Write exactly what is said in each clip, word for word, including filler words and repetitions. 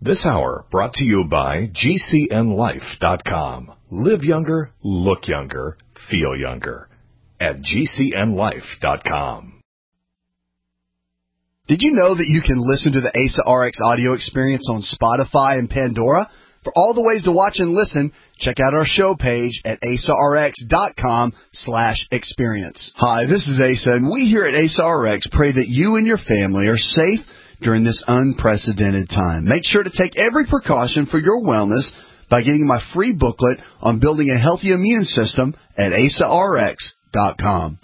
This hour brought to you by G C N life dot com. Live younger, look younger, feel younger at G C N life dot com. Did you know that you can listen to the A S A R X audio experience on Spotify and Pandora? For all the ways to watch and listen, check out our show page at A S A R X dot com slash experience. Hi, this is Asa, and we here at A S A R X pray that you and your family are safe during this unprecedented time. Make sure to take every precaution for your wellness by getting my free booklet on building a healthy immune system at A S A R X dot com.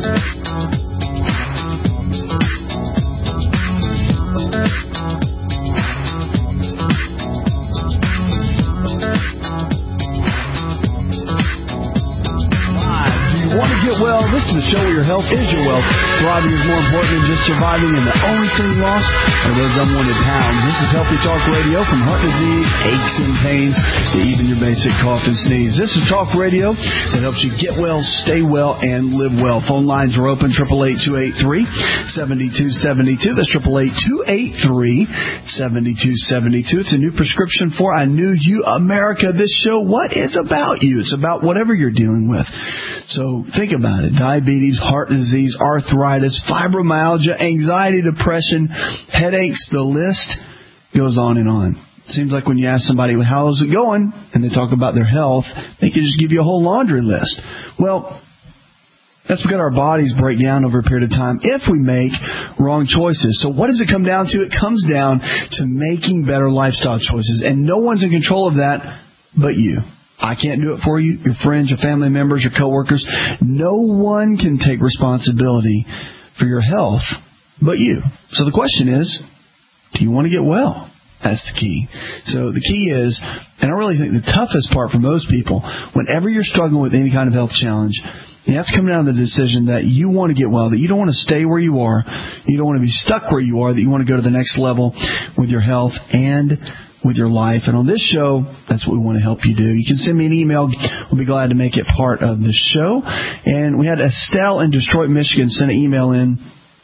Want to get well? This is the show where your health is your wealth. Thriving is more important than just surviving, and the only thing lost are those unwanted pounds. This is Healthy Talk Radio, from heart disease, aches and pains, to even your basic cough and sneeze. This is Talk Radio that helps you get well, stay well, and live well. Phone lines are open, eight eight eight, two eight three, seven two seven two. That's eight eight eight, two eight three, seven two seven two. It's a new prescription for I Knew You America. This show, what is about you? It's about whatever you're dealing with. So think about it. Diabetes, heart disease, arthritis, fibromyalgia, anxiety, depression, headaches, the list goes on and on. It seems like when you ask somebody, how's it going? And they talk about their health, they can just give you a whole laundry list. Well, that's because our bodies break down over a period of time if we make wrong choices. So what does it come down to? It comes down to making better lifestyle choices. And no one's in control of that but you. I can't do it for you, your friends, your family members, your coworkers. No one can take responsibility for your health but you. So the question is, do you want to get well? That's the key. So the key is, and I really think the toughest part for most people, whenever you're struggling with any kind of health challenge, you have to come down to the decision that you want to get well, that you don't want to stay where you are, you don't want to be stuck where you are, that you want to go to the next level with your health and with your life. And on this show, that's what we want to help you do. You can send me an email. We'll be glad to make it part of the show. And we had Estelle in Detroit, Michigan, send an email in.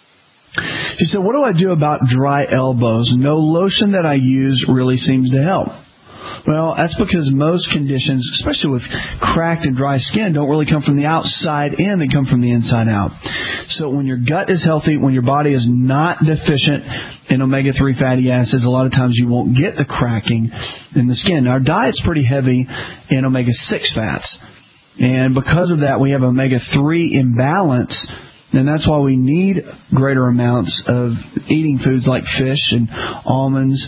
She said, what do I do about dry elbows? No lotion that I use really seems to help. Well, that's because most conditions, especially with cracked and dry skin, don't really come from the outside in. They come from the inside out. So when your gut is healthy, when your body is not deficient in omega three fatty acids, a lot of times you won't get the cracking in the skin. Our diet's pretty heavy in omega six fats. And because of that, we have omega three imbalance. And that's why we need greater amounts of eating foods like fish and almonds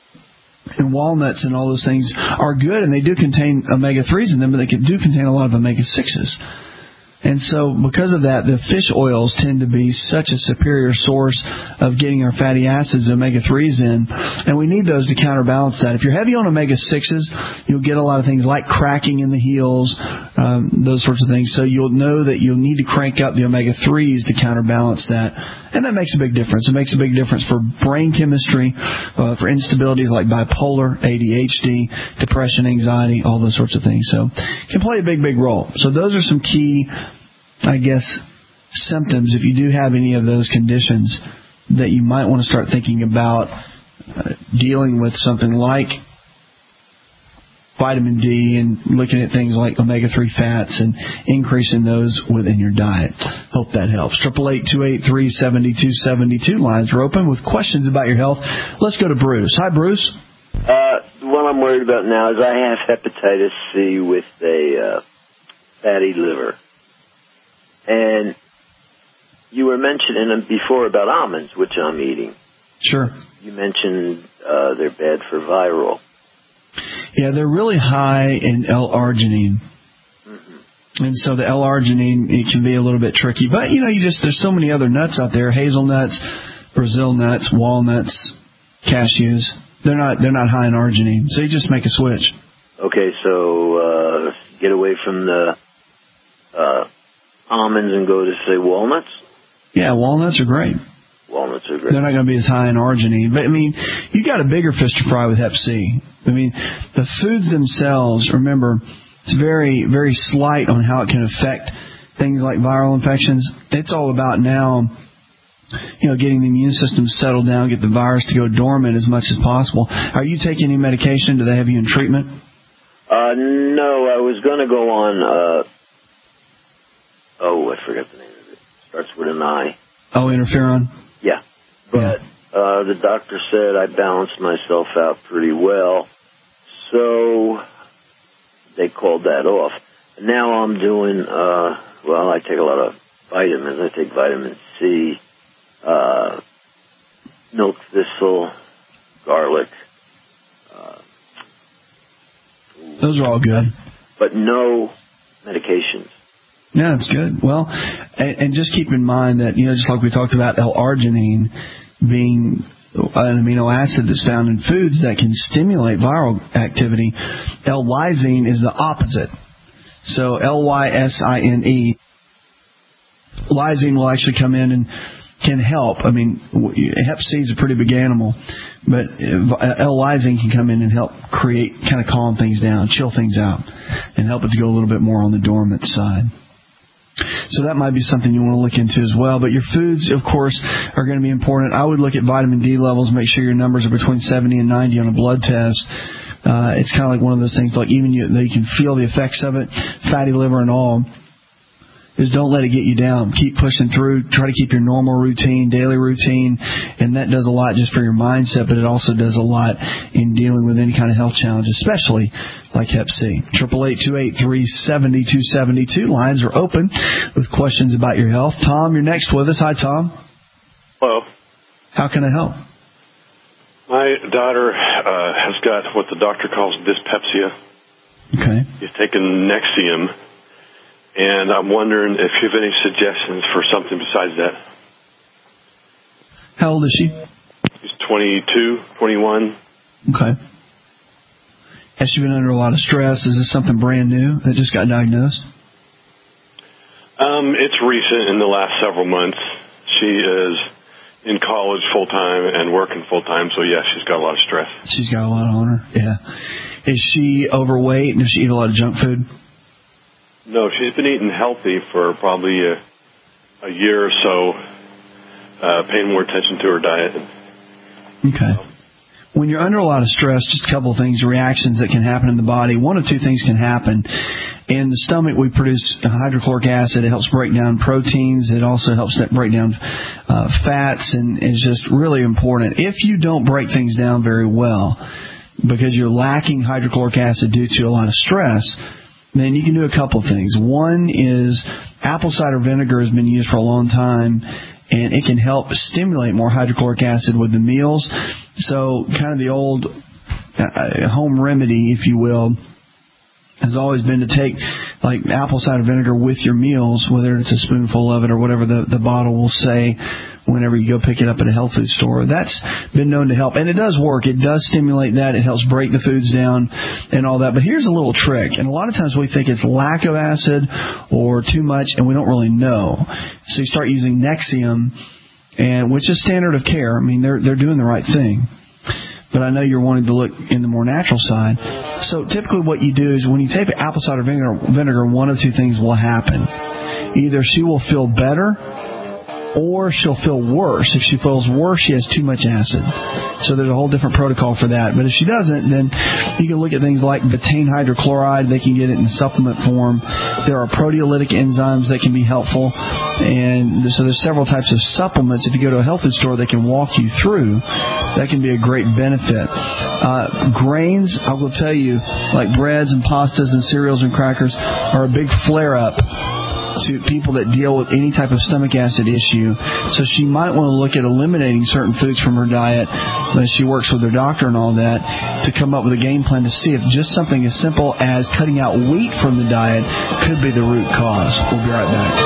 and walnuts, and all those things are good, and they do contain omega threes in them, but they do contain a lot of omega sixes. And so because of that, the fish oils tend to be such a superior source of getting our fatty acids, omega threes in, and we need those to counterbalance that. If you're heavy on omega sixes, you'll get a lot of things like cracking in the heels, um, those sorts of things. So you'll know that you'll need to crank up the omega threes to counterbalance that, and that makes a big difference. It makes a big difference for brain chemistry, uh, for instabilities like bipolar, A D H D, depression, anxiety, all those sorts of things. So it can play a big, big role. So those are some key, I guess, symptoms, if you do have any of those conditions, that you might want to start thinking about uh, dealing with something like vitamin D and looking at things like omega three fats and increasing those within your diet. Hope that helps. eight eight eight, two eight three, seven two seven two. Lines are open with questions about your health. Let's go to Bruce. Hi, Bruce. Uh, what I'm worried about now is I have hepatitis C with a uh, fatty liver. And you were mentioning before about almonds, which I'm eating. Sure. You mentioned uh, they're bad for viral. Yeah, they're really high in L-arginine. Mm-hmm. And so the L-arginine, it can be a little bit tricky. But, you know, you just there's so many other nuts out there, hazelnuts, Brazil nuts, walnuts, cashews. They're not they're not high in arginine. So you just make a switch. Okay, so uh, get away from the uh, almonds and go to, say, walnuts? Yeah, walnuts are great. Walnuts are great. They're not going to be as high in arginine. But, I mean, you got a bigger fish to fry with hep C. I mean, the foods themselves, remember, it's very, very slight on how it can affect things like viral infections. It's all about now you know, getting the immune system settled down, get the virus to go dormant as much as possible. Are you taking any medication? Do they have you in treatment? Uh, no, I was going to go on, uh, oh, I forgot the name of it. Starts with an I. Oh, interferon? Yeah. But yeah. Uh, the doctor said I balanced myself out pretty well, so they called that off. Now I'm doing, uh, well, I take a lot of vitamins. I take vitamin C, uh, milk thistle, garlic. Uh, Those are all good. But no medications. Yeah, that's good. Well, and, and just keep in mind that, you know, just like we talked about L-arginine being an amino acid that's found in foods that can stimulate viral activity, L-lysine is the opposite. So L Y S I N E, lysine will actually come in and can help. I mean, hep C is a pretty big animal, but L-lysine can come in and help create, kind of calm things down, chill things out, and help it to go a little bit more on the dormant side. So that might be something you want to look into as well. But your foods, of course, are going to be important. I would look at vitamin D levels, make sure your numbers are between seventy and ninety on a blood test. Uh, it's kind of like one of those things, like even you, you can feel the effects of it, fatty liver and all. Is don't let it get you down. Keep pushing through. Try to keep your normal routine, daily routine, and that does a lot just for your mindset, but it also does a lot in dealing with any kind of health challenge, especially like hep C. Triple eight two eight three seven two seven two. Lines are open with questions about your health. Tom, you're next with us. Hi, Tom. Hello. How can I help? My daughter uh, has got what the doctor calls dyspepsia. Okay. She's taken Nexium. And I'm wondering if you have any suggestions for something besides that. How old is she? She's twenty-two, twenty-one. Okay. Has she been under a lot of stress? Is this something brand new that just got diagnosed? Um, it's recent in the last several months. She is in college full-time and working full-time, so yeah, she's got a lot of stress. She's got a lot on her, yeah. Is she overweight and does she eat a lot of junk food? No, she's been eating healthy for probably a, a year or so, uh, paying more attention to her diet. Okay. When you're under a lot of stress, just a couple of things, reactions that can happen in the body. One of two things can happen. In the stomach, we produce hydrochloric acid. It helps break down proteins. It also helps break down uh, fats, and is just really important. If you don't break things down very well because you're lacking hydrochloric acid due to a lot of stress, then you can do a couple of things. One is apple cider vinegar has been used for a long time, and it can help stimulate more hydrochloric acid with the meals. So kind of the old uh, home remedy, if you will, has always been to take like apple cider vinegar with your meals, whether it's a spoonful of it or whatever the, the bottle will say whenever you go pick it up at a health food store. That's been known to help. And it does work. It does stimulate that. It helps break the foods down and all that. But here's a little trick. And a lot of times we think it's lack of acid or too much, and we don't really know. So you start using Nexium, and which is standard of care. I mean, they're they're doing the right thing. But I know you're wanting to look in the more natural side. So typically what you do is when you take apple cider vinegar, vinegar, one of two things will happen. Either she will feel better, or she'll feel worse. If she feels worse, she has too much acid. So there's a whole different protocol for that. But if she doesn't, then you can look at things like betaine hydrochloride. They can get it in supplement form. There are proteolytic enzymes that can be helpful. And so there's several types of supplements. If you go to a health food store, they can walk you through. That can be a great benefit. Uh, grains, I will tell you, like breads and pastas and cereals and crackers, are a big flare-up to people that deal with any type of stomach acid issue. So she might want to look at eliminating certain foods from her diet, but she works with her doctor and all that to come up with a game plan to see if just something as simple as cutting out wheat from the diet could be the root cause. We'll be right back.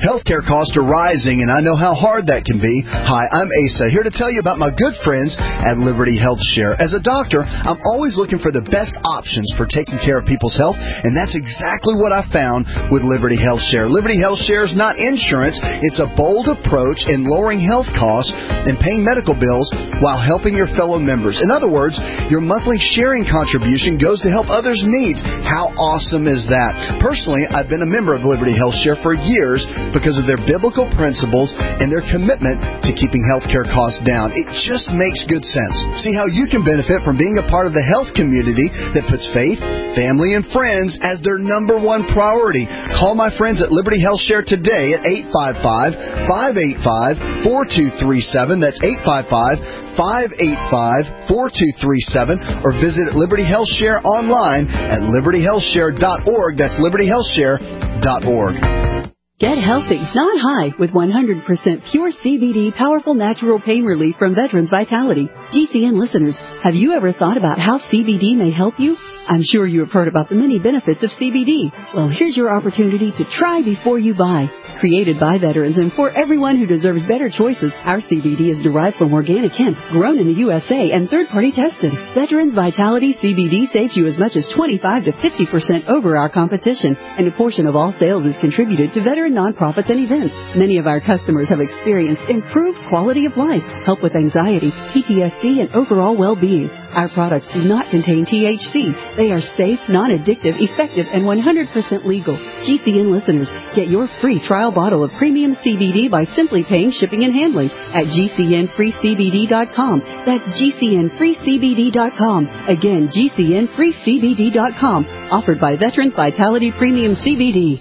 Healthcare costs are rising, and I know how hard that can be. Hi, I'm Asa, here to tell you about my good friends at Liberty Health Share. As a doctor, I'm always looking for the best options for taking care of people's health, and that's exactly what I found with Liberty Health Share. Liberty Health Share is not insurance. It's a bold approach in lowering health costs and paying medical bills while helping your fellow members. In other words, your monthly sharing contribution goes to help others' needs. How awesome is that? Personally, I've been a member of Liberty Health Share for years because of their biblical principles and their commitment to keeping healthcare costs down. It just makes good sense. See how you can benefit from being a part of the health community that puts faith, family, and friends as their number one priority. Call my friends at Liberty Health Share today at eight five five, five eight five, four two three seven. That's eight five five, five eight five, four two three seven, or visit Liberty Health Share online at liberty health share dot org. That's liberty health share dot org. Get healthy, not high, with one hundred percent pure C B D powerful natural pain relief from Veterans Vitality. G C N listeners, have you ever thought about how C B D may help you? I'm sure you have heard about the many benefits of C B D. Well, here's your opportunity to try before you buy. Created by veterans and for everyone who deserves better choices, our C B D is derived from organic hemp, grown in the U S A, and third-party tested. Veterans Vitality C B D saves you as much as twenty-five to fifty percent over our competition, and a portion of all sales is contributed to veteran nonprofits and events. Many of our customers have experienced improved quality of life, help with anxiety, P T S D, and overall well-being. Our products do not contain T H C. They are safe, non-addictive, effective, and one hundred percent legal. G C N listeners, get your free trial bottle of premium C B D by simply paying shipping and handling at G C N free C B D dot com. That's G C N free C B D dot com. Again, G C N free C B D dot com. Offered by Veterans Vitality Premium C B D.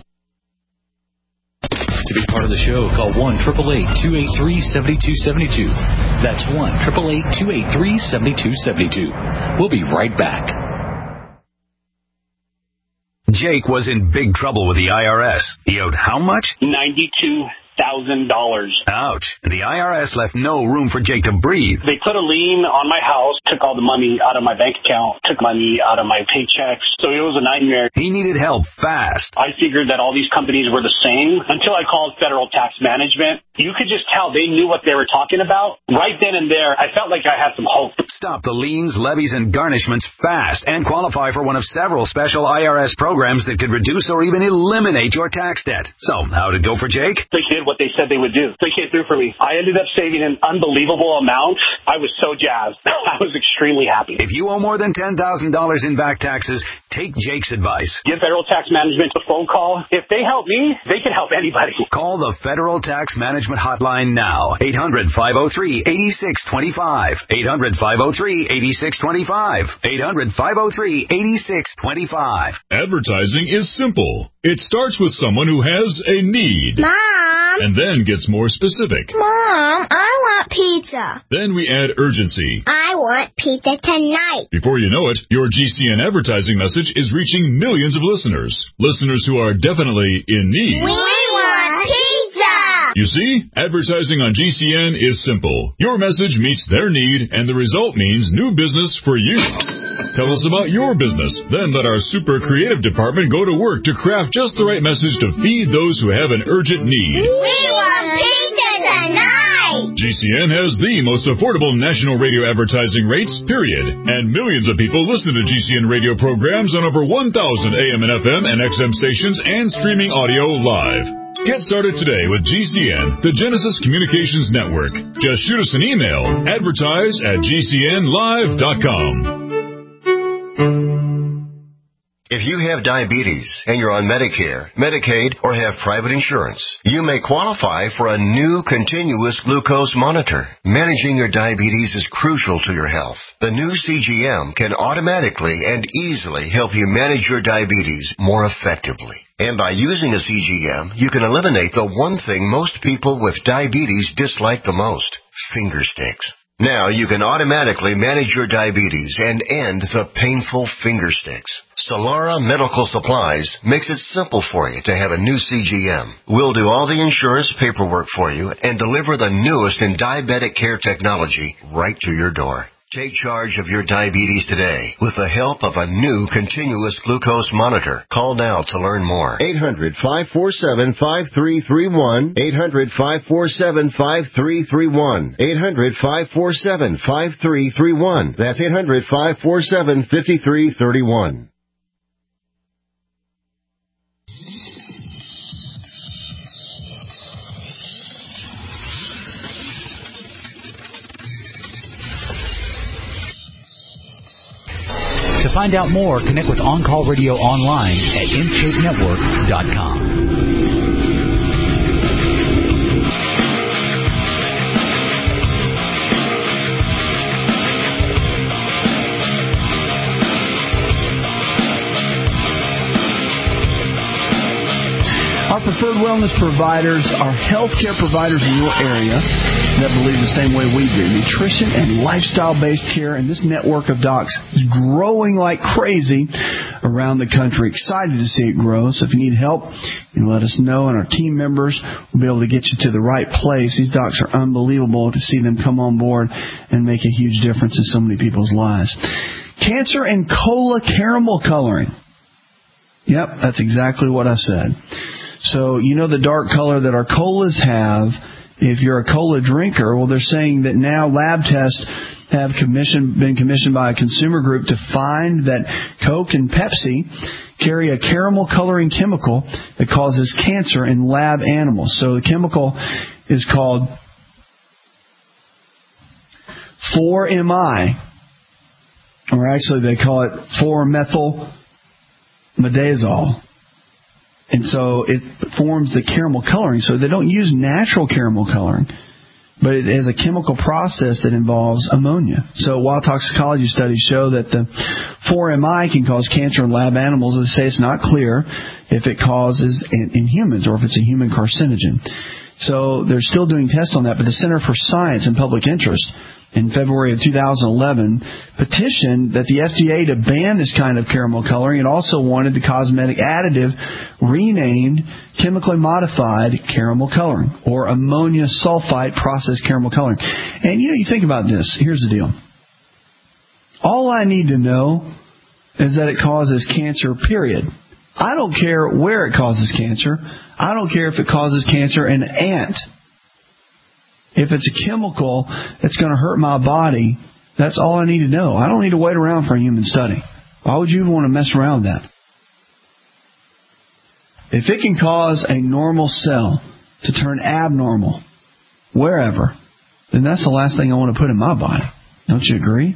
To be part of the show, call one eight eight eight, two eight three, seven two seven two. That's one eight eight eight, two eight three, seven two seven two. We'll be right back. Jake was in big trouble with the I R S. He owed how much? ninety-two thousand dollars. Ouch. And the I R S left no room for Jake to breathe. They put a lien on my house, took all the money out of my bank account, took money out of my paychecks. So it was a nightmare. He needed help fast. I figured that all these companies were the same until I called Federal Tax Management. You could just tell they knew what they were talking about. Right then and there, I felt like I had some hope. Stop the liens, levies, and garnishments fast and qualify for one of several special I R S programs that could reduce or even eliminate your tax debt. So, how'd it go for Jake? They did what they said they would do. They came through for me. I ended up saving an unbelievable amount. I was so jazzed. I was extremely happy. If you owe more than ten thousand dollars in back taxes, take Jake's advice. Give Federal Tax Management a phone call. If they help me, they can help anybody. Call the Federal Tax Management Hotline now. eight hundred, five oh three, eight six two five. eight hundred, five oh three, eight six two five. eight hundred, five oh three, eight six two five. Advertising is simple. It starts with someone who has a need. Mom! And then gets more specific. Mom, I want pizza. Then we add urgency. I want pizza tonight. Before you know it, your G C N advertising message is reaching millions of listeners. Listeners who are definitely in need. We want pizza! You see, advertising on G C N is simple. Your message meets their need, and the result means new business for you. Tell us about your business. Then let our super creative department go to work to craft just the right message to feed those who have an urgent need. We want pizza tonight! G C N has the most affordable national radio advertising rates, period. And millions of people listen to G C N radio programs on over one thousand A M and F M and X M stations and streaming audio live. Get started today with G C N, the Genesis Communications Network. Just shoot us an email, advertise at G C N live dot com. If you have diabetes and you're on Medicare, Medicaid, or have private insurance, you may qualify for a new continuous glucose monitor. Managing your diabetes is crucial to your health. The new C G M can automatically and easily help you manage your diabetes more effectively. And by using a C G M, you can eliminate the one thing most people with diabetes dislike the most, finger sticks. Now you can automatically manage your diabetes and end the painful finger sticks. Solara Medical Supplies makes it simple for you to have a new C G M. We'll do all the insurance paperwork for you and deliver the newest in diabetic care technology right to your door. Take charge of your diabetes today with the help of a new continuous glucose monitor. Call now to learn more. eight hundred, five four seven, five three three one. eight hundred, five four seven, five three three one. eight hundred, five four seven, five three three one. That's eight hundred, five four seven, five three three one. To find out more, connect with On Call Radio online at in shape network dot com. Our preferred wellness providers are healthcare providers in your area that believe the same way we do. Nutrition and lifestyle-based care, and this network of docs is growing like crazy around the country. Excited to see it grow. So if you need help, you let us know, and our team members will be able to get you to the right place. These docs are unbelievable to see them come on board and make a huge difference in so many people's lives. Cancer and cola caramel coloring. Yep, that's exactly what I said. So, you know the dark color that our colas have. If you're a cola drinker, well, they're saying that now lab tests have commissioned, been commissioned by a consumer group to find that Coke and Pepsi carry a caramel coloring chemical that causes cancer in lab animals. So the chemical is called four M I, or actually they call it four methyl midazoles. And so it forms the caramel coloring. So they don't use natural caramel coloring, but it is a chemical process that involves ammonia. So while toxicology studies show that the four M I can cause cancer in lab animals, they say it's not clear if it causes in, in humans or if it's a human carcinogen. So they're still doing tests on that, but the Center for Science and Public Interest in February of two thousand eleven petitioned that the F D A to ban this kind of caramel coloring. It also wanted the cosmetic additive renamed chemically modified caramel coloring, or ammonia sulfite processed caramel coloring. And you know, you think about this. Here's the deal. All I need to know is that it causes cancer, period. I don't care where it causes cancer. I don't care if it causes cancer in an ant. If it's a chemical that's going to hurt my body, that's all I need to know. I don't need to wait around for a human study. Why would you even want to mess around with that? If it can cause a normal cell to turn abnormal, wherever, then that's the last thing I want to put in my body. Don't you agree?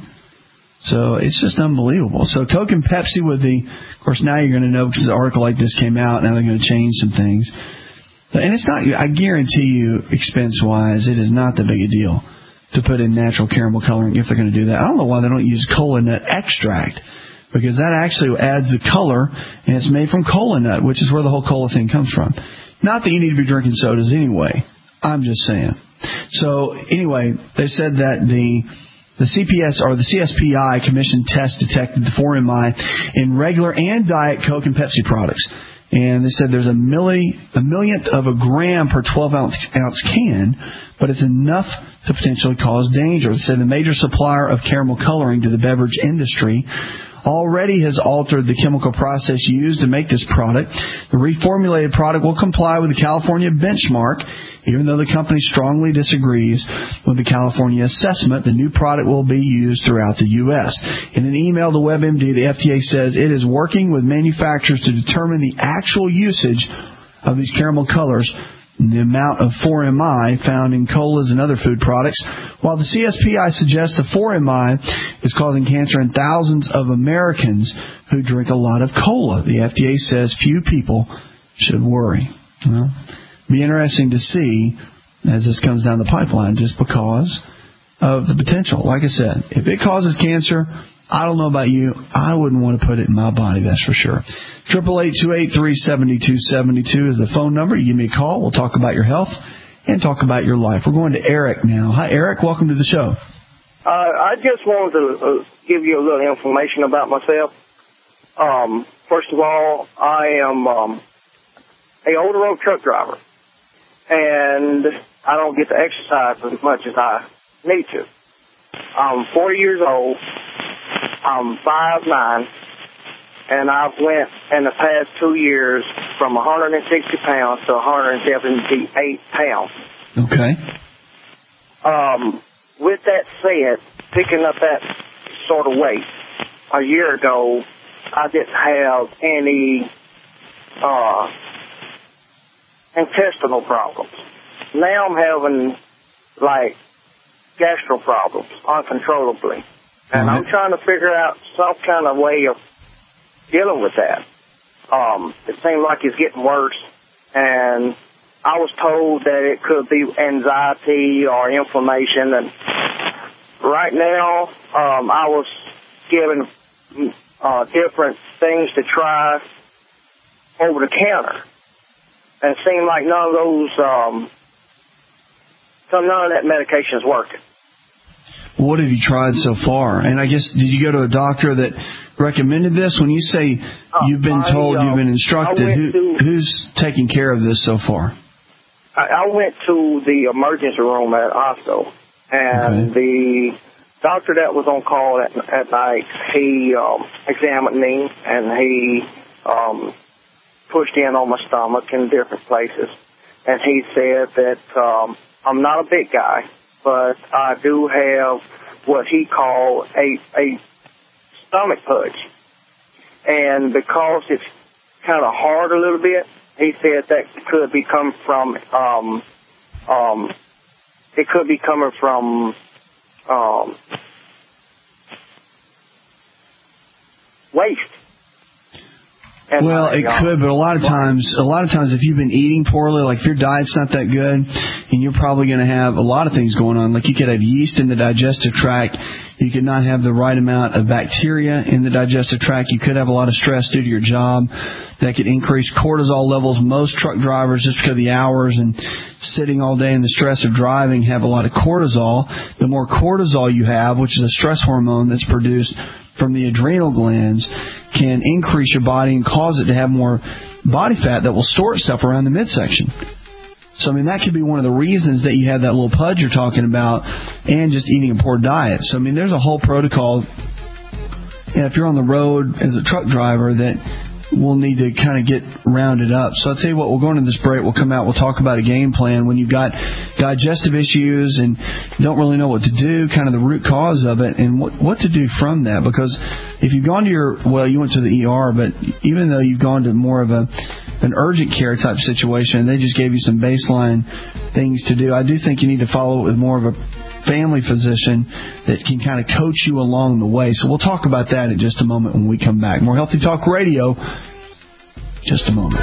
So it's just unbelievable. So Coke and Pepsi with the, of course, now you're going to know because an article like this came out. Now they're going to change some things. And it's not, I guarantee you, expense-wise, it is not that big a deal to put in natural caramel coloring if they're going to do that. I don't know why they don't use cola nut extract, because that actually adds the color, and it's made from cola nut, which is where the whole cola thing comes from. Not that you need to be drinking sodas anyway. I'm just saying. So, anyway, they said that the the C P S or the C S P I commissioned test detected the four M I in regular and Diet Coke and Pepsi products. And they said there's a, milli, a millionth of a gram per twelve ounce can, but it's enough to potentially cause danger. They said the major supplier of caramel coloring to the beverage industry already has altered the chemical process used to make this product. The reformulated product will comply with the California benchmark. Even though the company strongly disagrees with the California assessment, the new product will be used throughout the U S. In an email to WebMD, the F D A says it is working with manufacturers to determine the actual usage of these caramel colors and the amount of four M I found in colas and other food products. While the C S P I suggests the four M I is causing cancer in thousands of Americans who drink a lot of cola, the F D A says few people should worry. Well, be interesting to see as this comes down the pipeline, just because of the potential. Like I said, if it causes cancer, I don't know about you, I wouldn't want to put it in my body, that's for sure. eight eight eight, two eight three, seven two seven two is the phone number. You give me a call. We'll talk about your health and talk about your life. We're going to Eric now. Hi, Eric. Welcome to the show. Uh, I just wanted to uh, give you a little information about myself. Um, first of all, I am um, a older road truck driver, and I don't get to exercise as much as I need to. I'm forty years old. I'm five nine, and I've went in the past two years from one hundred sixty pounds to one hundred seventy-eight pounds. Okay. Um, with that said, picking up that sort of weight, a year ago, I didn't have any uh, intestinal problems. Now I'm having, like, gastro problems uncontrollably. And mm-hmm. I'm trying to figure out some kind of way of dealing with that. Um, it seems like it's getting worse. And I was told that it could be anxiety or inflammation. And right now, um, I was given uh, different things to try over the counter. And it seemed like none of those, um, so none of that medication is working. What have you tried so far? And I guess, did you go to a doctor that recommended this? When you say you've been uh, told, I, uh, you've been instructed, who, to, who's taking care of this so far? I, I went to the emergency room at hospital, and okay. the doctor that was on call at, at night, he um, examined me, and he um, pushed in on my stomach in different places. And he said that um, I'm not a big guy, but I do have what he called a, a stomach pudge. And because it's kind of hard a little bit, he said that could be coming from, um, um, it could be coming from, um, waste. And well, my, it uh, could, but a lot of times, a lot of times, if you've been eating poorly, like if your diet's not that good, and you're probably going to have a lot of things going on. Like you could have yeast in the digestive tract, you could not have the right amount of bacteria in the digestive tract. You could have a lot of stress due to your job that could increase cortisol levels. Most truck drivers, just because of the hours and sitting all day and the stress of driving, have a lot of cortisol. The more cortisol you have, which is a stress hormone that's produced from the adrenal glands, can increase your body and cause it to have more body fat that will store itself around the midsection. So, I mean, that could be one of the reasons that you have that little pudge you're talking about, and just eating a poor diet. So, I mean, there's a whole protocol. And if you're on the road as a truck driver, that we'll need to kind of get rounded up. So I'll tell you what, we'll go into this break. We'll come out. We'll talk about a game plan when you've got digestive issues and don't really know what to do, kind of the root cause of it, and what, what to do from that. Because if you've gone to your, well, you went to the E R, but even though you've gone to more of a an urgent care type situation, they just gave you some baseline things to do, I do think you need to follow it with more of a family physician that can kind of coach you along the way. So we'll talk about that in just a moment when we come back. More Healthy Talk Radio, just a moment.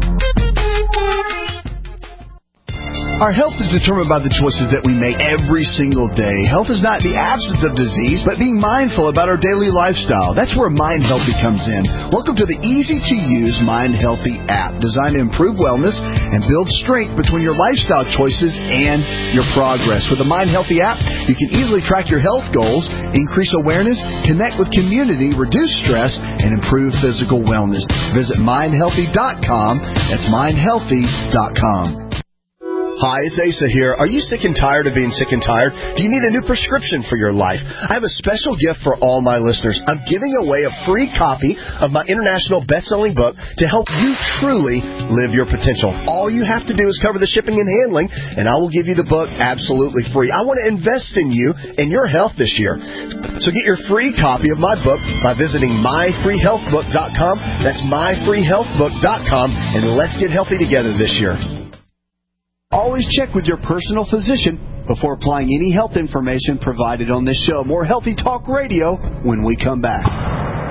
Our health is determined by the choices that we make every single day. Health is not the absence of disease, but being mindful about our daily lifestyle. That's where Mind Healthy comes in. Welcome to the easy-to-use Mind Healthy app, designed to improve wellness and build strength between your lifestyle choices and your progress. With the Mind Healthy app, you can easily track your health goals, increase awareness, connect with community, reduce stress, and improve physical wellness. Visit mind healthy dot com. That's mind healthy dot com. Hi, it's Asa here. Are you sick and tired of being sick and tired? Do you need a new prescription for your life? I have a special gift for all my listeners. I'm giving away a free copy of my international best-selling book to help you truly live your potential. All you have to do is cover the shipping and handling, and I will give you the book absolutely free. I want to invest in you and your health this year. So get your free copy of my book by visiting my free health book dot com. That's my free health book dot com, and let's get healthy together this year. Always check with your personal physician before applying any health information provided on this show. More Healthy Talk Radio when we come back.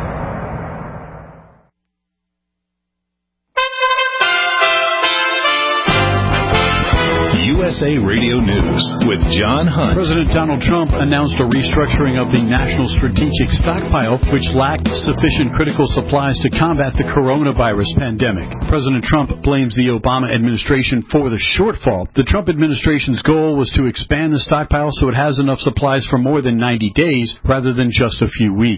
U S A Radio News with John Hunt. President Donald Trump announced a restructuring of the National Strategic Stockpile, which lacked sufficient critical supplies to combat the coronavirus pandemic. President Trump blames the Obama administration for the shortfall. The Trump administration's goal was to expand the stockpile so it has enough supplies for more than ninety days rather than just a few weeks.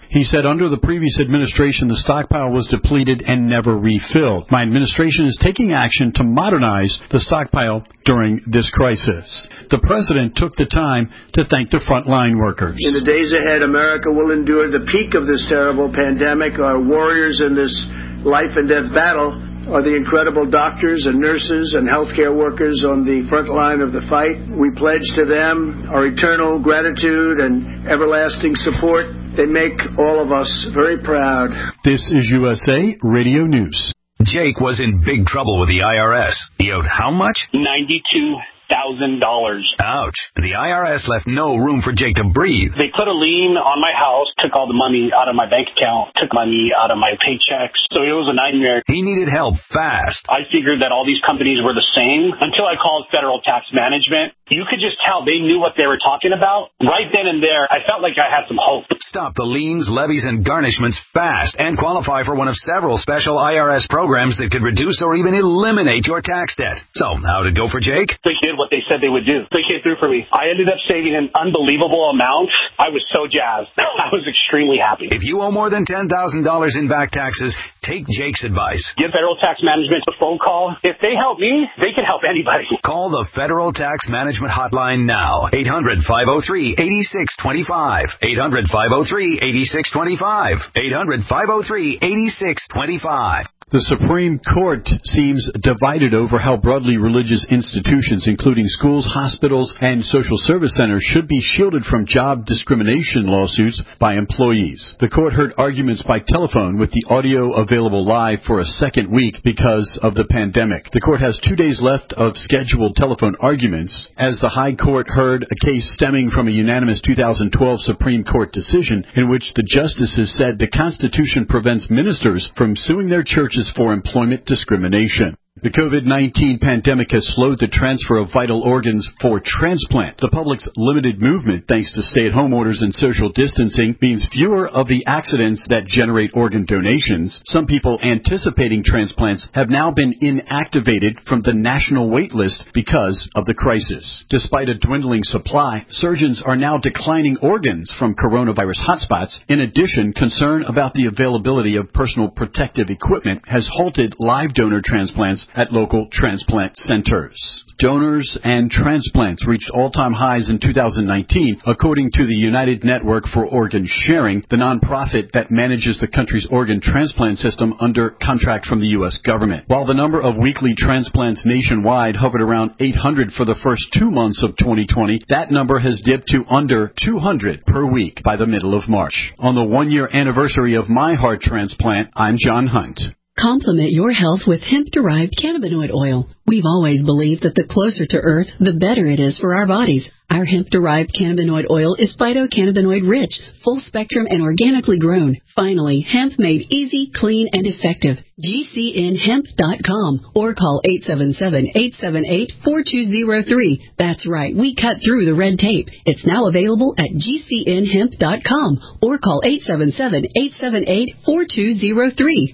He said under the previous administration, the stockpile was depleted and never refilled. My administration is taking action to modernize the stockpile during this crisis. The president took the time to thank the frontline workers. In the days ahead, America will endure the peak of this terrible pandemic. Our warriors in this life and death battle are the incredible doctors and nurses and healthcare workers on the front line of the fight. We pledge to them our eternal gratitude and everlasting support. They make all of us very proud. This is U S A Radio News. Jake was in big trouble with the I R S. He owed how much? ninety-two thousand dollars. Ouch. The I R S left no room for Jake to breathe. They put a lien on my house, took all the money out of my bank account, took money out of my paychecks. So it was a nightmare. He needed help fast. I figured that all these companies were the same until I called Federal Tax Management. You could just tell they knew what they were talking about. Right then and there, I felt like I had some hope. Stop the liens, levies, and garnishments fast and qualify for one of several special I R S programs that could reduce or even eliminate your tax debt. So, how'd it go for Jake? They did what they said they would do. They came through for me. I ended up saving an unbelievable amount. I was so jazzed. I was extremely happy. If you owe more than ten thousand dollars in back taxes, take Jake's advice. Give Federal Tax Management a phone call. If they help me, they can help anybody. Call the Federal Tax Management Hotline now. eight hundred, five oh three, eight six two five. eight hundred, five oh three, eight six two five. eight hundred, five oh three, eight six two five. The Supreme Court seems divided over how broadly religious institutions, including schools, hospitals, and social service centers, should be shielded from job discrimination lawsuits by employees. The court heard arguments by telephone with the audio available live for a second week because of the pandemic. The court has two days left of scheduled telephone arguments as the High Court heard a case stemming from a unanimous two thousand twelve Supreme Court decision in which the justices said the Constitution prevents ministers from suing their churches for employment discrimination. The COVID nineteen pandemic has slowed the transfer of vital organs for transplant. The public's limited movement, thanks to stay-at-home orders and social distancing, means fewer of the accidents that generate organ donations. Some people anticipating transplants have now been inactivated from the national wait list because of the crisis. Despite a dwindling supply, surgeons are now declining organs from coronavirus hotspots. In addition, concern about the availability of personal protective equipment has halted live donor transplants at local transplant centers. Donors and transplants reached all-time highs in two thousand nineteen, according to the United Network for Organ Sharing, the nonprofit that manages the country's organ transplant system under contract from the U S government. While the number of weekly transplants nationwide hovered around eight hundred for the first two months of twenty twenty, that number has dipped to under two hundred per week by the middle of March. On the one-year anniversary of my heart transplant, I'm John Hunt. Complement your health with hemp-derived cannabinoid oil. We've always believed that the closer to Earth, the better it is for our bodies. Our hemp-derived cannabinoid oil is phytocannabinoid-rich, full-spectrum, and organically grown. Finally, hemp made easy, clean, and effective. G C N hemp dot com or call eight seven seven, eight seven eight, four two zero three. That's right, we cut through the red tape. It's now available at G C N hemp dot com or call eight seven seven, eight seven eight, four two zero three.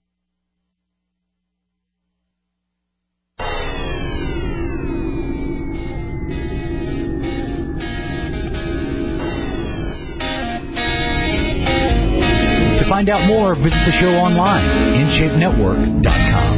To find out more, visit the show online, in shape network dot com.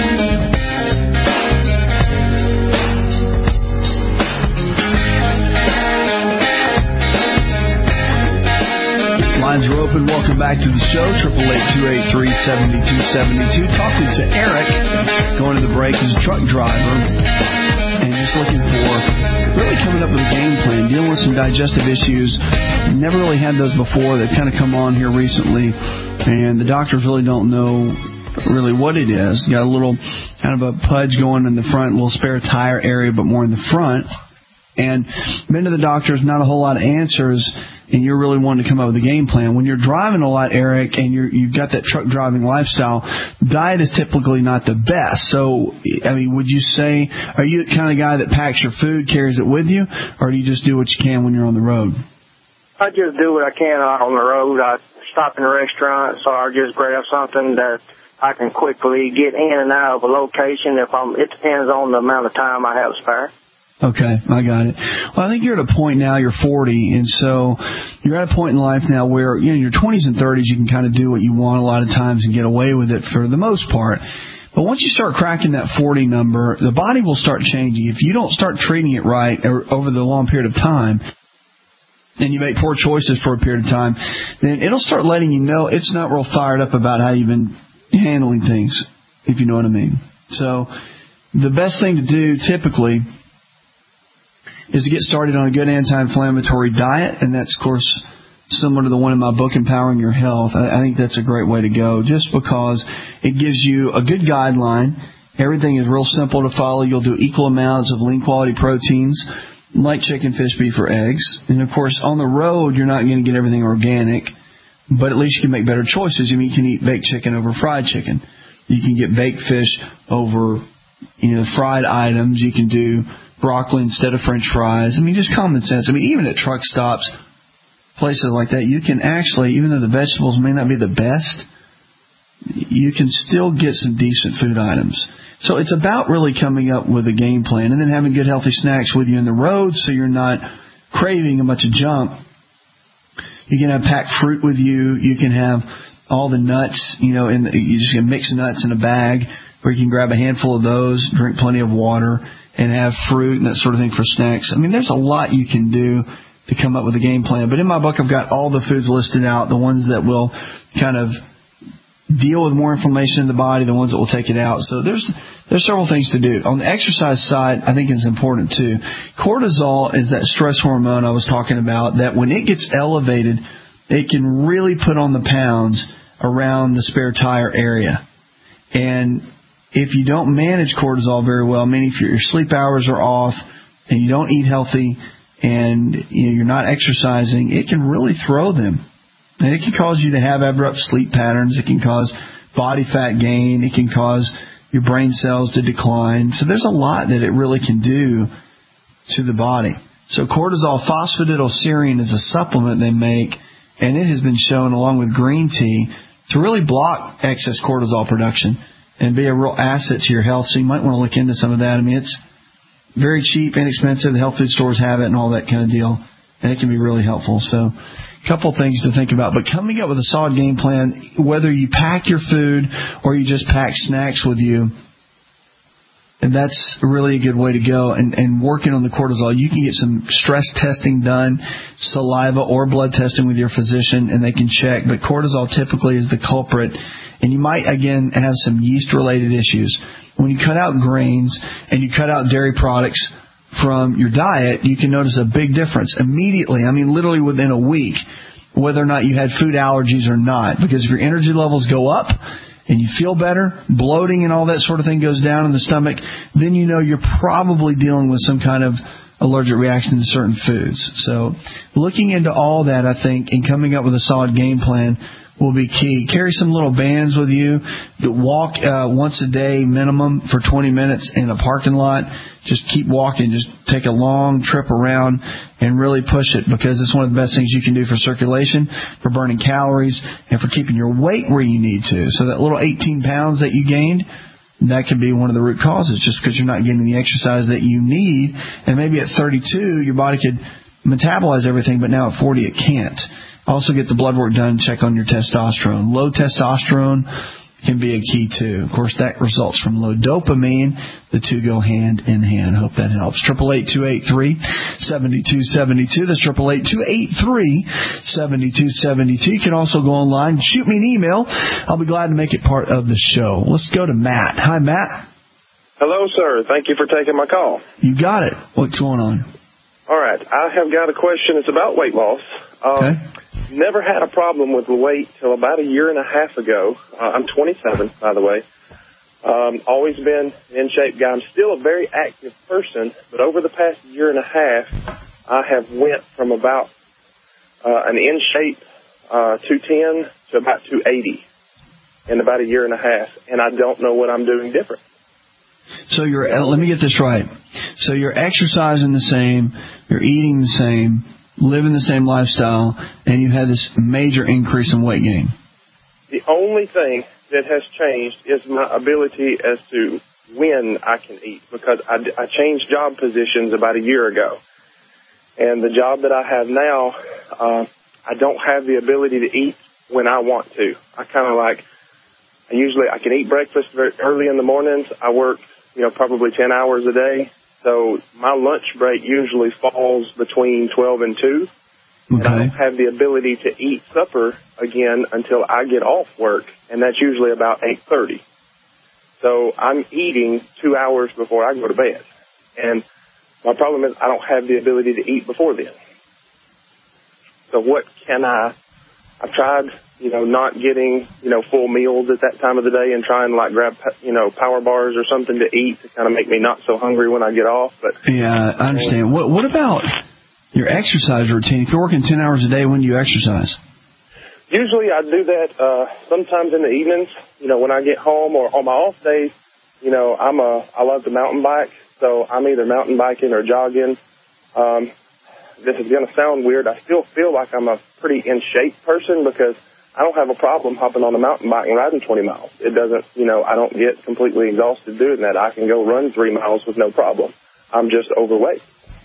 Lines are open. Welcome back to the show. Triple eight two eight three seventy two seventy two. Talking to Eric, going to the break. He's a truck driver and just looking for really coming up with a game plan, dealing with some digestive issues. Never really had those before. They've kind of come on here recently, and the doctors really don't know really what it is. You got a little kind of a pudge going in the front, a little spare tire area, but more in the front. And been to the doctors, not a whole lot of answers, and you're really wanting to come up with a game plan. When you're driving a lot, Eric, and you're, you've got that truck driving lifestyle, diet is typically not the best. So, I mean, would you say, are you the kind of guy that packs your food, carries it with you, or do you just do what you can when you're on the road? I just do what I can on the road. I stop in a restaurant, so I just grab something that I can quickly get in and out of a location. If I'm, it depends on the amount of time I have spare. Okay, I got it. Well, I think you're at a point now, you're forty, and so you're at a point in life now where, you know, in your twenties and thirties, you can kind of do what you want a lot of times and get away with it for the most part. But once you start cracking that forty number, the body will start changing. If you don't start treating it right over the long period of time, and you make poor choices for a period of time, then it'll start letting you know it's not real fired up about how you've been handling things, if you know what I mean. So the best thing to do typically is to get started on a good anti-inflammatory diet, and that's, of course, similar to the one in my book, Empowering Your Health. I, I think that's a great way to go, just because it gives you a good guideline. Everything is real simple to follow. You'll do equal amounts of lean-quality proteins, like chicken, fish, beef, or eggs. And, of course, on the road, you're not going to get everything organic, but at least you can make better choices. I mean, you can eat baked chicken over fried chicken. You can get baked fish over, you know, fried items. You can do broccoli instead of French fries. I mean, just common sense. I mean, even at truck stops, places like that, you can actually, even though the vegetables may not be the best, you can still get some decent food items. So it's about really coming up with a game plan and then having good healthy snacks with you on the road so you're not craving a bunch of junk. You can have packed fruit with you. You can have all the nuts, you know, and you just can mix nuts in a bag where you can grab a handful of those, drink plenty of water, and have fruit and that sort of thing for snacks. I mean, there's a lot you can do to come up with a game plan. But in my book, I've got all the foods listed out, the ones that will kind of deal with more inflammation in the body, the ones that will take it out. So there's there's several things to do. On the exercise side, I think it's important too. Cortisol is that stress hormone I was talking about, that when it gets elevated, it can really put on the pounds around the spare tire area. And if you don't manage cortisol very well, I mean, if your sleep hours are off and you don't eat healthy and you know, you're not exercising, it can really throw them. And it can cause you to have abrupt sleep patterns. It can cause body fat gain. It can cause your brain cells to decline. So there's a lot that it really can do to the body. So cortisol phosphatidylserine is a supplement they make, and it has been shown, along with green tea, to really block excess cortisol production and be a real asset to your health. So you might want to look into some of that. I mean, it's very cheap, inexpensive. The health food stores have it and all that kind of deal, and it can be really helpful. So a couple things to think about. But coming up with a solid game plan, whether you pack your food or you just pack snacks with you, and that's really a good way to go. And, and working on the cortisol, you can get some stress testing done, saliva or blood testing with your physician, and they can check. But cortisol typically is the culprit. And you might, again, have some yeast-related issues. When you cut out grains and you cut out dairy products from your diet, you can notice a big difference immediately. I mean, literally within a week, whether or not you had food allergies or not. Because if your energy levels go up and you feel better, bloating and all that sort of thing goes down in the stomach, then you know you're probably dealing with some kind of allergic reaction to certain foods. So looking into all that, I think, and coming up with a solid game plan will be key. Carry some little bands with you. Walk uh, once a day minimum for twenty minutes in a parking lot. Just keep walking. Just take a long trip around and really push it, because it's one of the best things you can do for circulation, for burning calories, and for keeping your weight where you need to. So that little eighteen pounds that you gained, that could be one of the root causes, just because you're not getting the exercise that you need. And maybe at thirty-two, your body could metabolize everything, but now at forty, it can't. Also get the blood work done, check on your testosterone. Low testosterone can be a key too. Of course, that results from low dopamine. The two go hand in hand. Hope that helps. eight eight eight, two eight three, seven two seven two. That's eight eight eight, two eight three, seven two seven two. You can also go online and shoot me an email. I'll be glad to make it part of the show. Let's go to Matt. Hi, Matt. Hello, sir. Thank you for taking my call. You got it. What's going on? All right. I have got a question. It's about weight loss. Um, okay. Never had a problem with the weight till about a year and a half ago. Uh, I'm twenty-seven, by the way. Um, always been in shape guy. I'm still a very active person, but over the past year and a half, I have went from about uh, an in shape uh, two ten to about two eighty in about a year and a half, and I don't know what I'm doing different. So you're, let me get this right. So you're exercising the same, you're eating the same, living the same lifestyle, and you've had this major increase in weight gain. The only thing that has changed is my ability as to when I can eat, because I, I changed job positions about a year ago. And the job that I have now, uh, I don't have the ability to eat when I want to. I kind of like, I usually, I can eat breakfast very early in the mornings. I work, you know, probably ten hours a day. So my lunch break usually falls between twelve and two. Okay. And I don't have the ability to eat supper again until I get off work, and that's usually about eight thirty. So I'm eating two hours before I go to bed. And my problem is I don't have the ability to eat before then. So what can I, I've tried, you know, not getting, you know, full meals at that time of the day and trying to like grab, you know, power bars or something to eat to kind of make me not so hungry when I get off. But yeah, I understand. What, what about your exercise routine? If you're working ten hours a day, when do you exercise? Usually I do that uh, sometimes in the evenings, you know, when I get home, or on my off days. You know, I'm a, I love to mountain bike, so I'm either mountain biking or jogging. Um, this is going to sound weird. I still feel like I'm a pretty in shape person because I don't have a problem hopping on a mountain bike and riding twenty miles. It doesn't, you know, I don't get completely exhausted doing that. I can go run three miles with no problem. I'm just overweight.